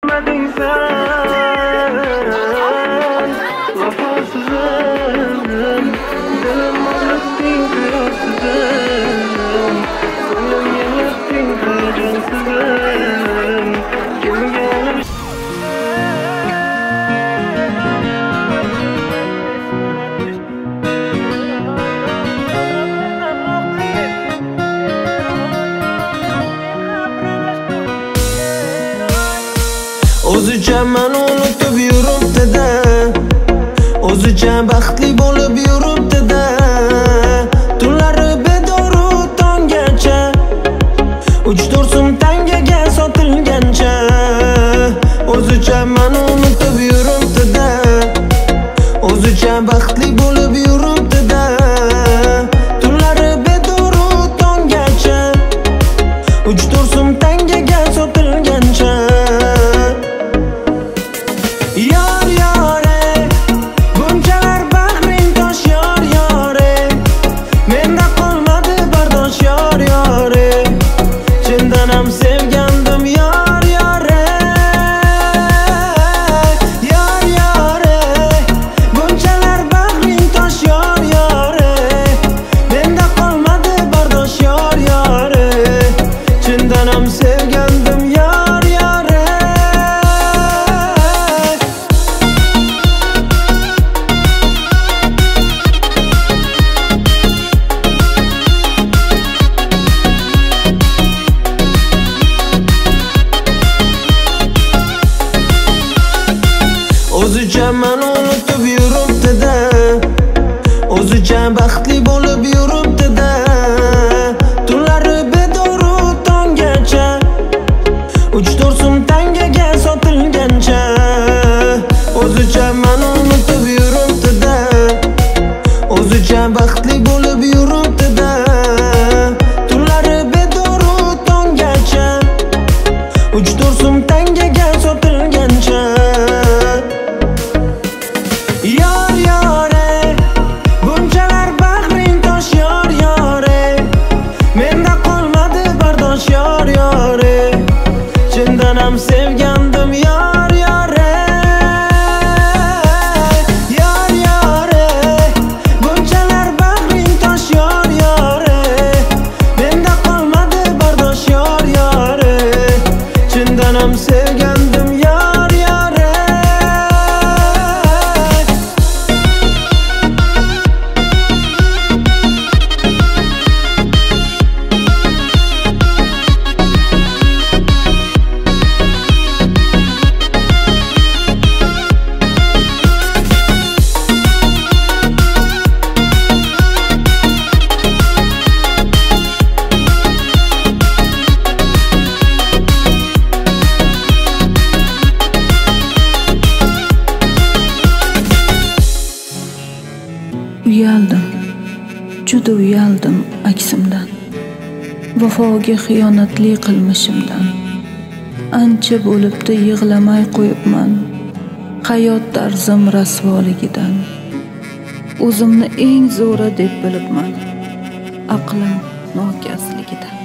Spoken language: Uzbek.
O'zicha meni unutib yuribdi-da, o'zicha baxtli bo'lib yuribdi-da. Tunlari bedoru tonggacha, 3-4 so'm tangaga sotilgancha. O'zicha meni unutib yuribdi-da, o'zicha baxtli bo'lib yuribdi-da. Tunlari bedoru tonggacha, 3-4 so'm tangaga sotilgancha. O'zicha meni unutib yuribdi-da, o'zicha baxtli bo'lib yuribdi-da. Tunlari bedoru tonggacha, 3-4 so'm tangaga sotilgancha. O'zicha meni unutib yuribdi-da, o'zicha baxtli bo'lib yuribdi-da. Tunlari bedoru tonggacha, 3-4 so'm tangaga sotilgancha. Sevgandim yor yore, yor yore. Bunchalar bag'ring tosh yor yore, menda qolmadi bardosh yor yore. Chindan ham sevgandim yor yore. Uyaldim, juda uyaldim aksimdan, vafoga xiyonatli qilmishimdan. Ancha bo'libdi yig'lamay qo'yibman, hayot tarzim rasvoligidan. O'zimni eng zo'ri deb bilibman, aqlim nokasligidan.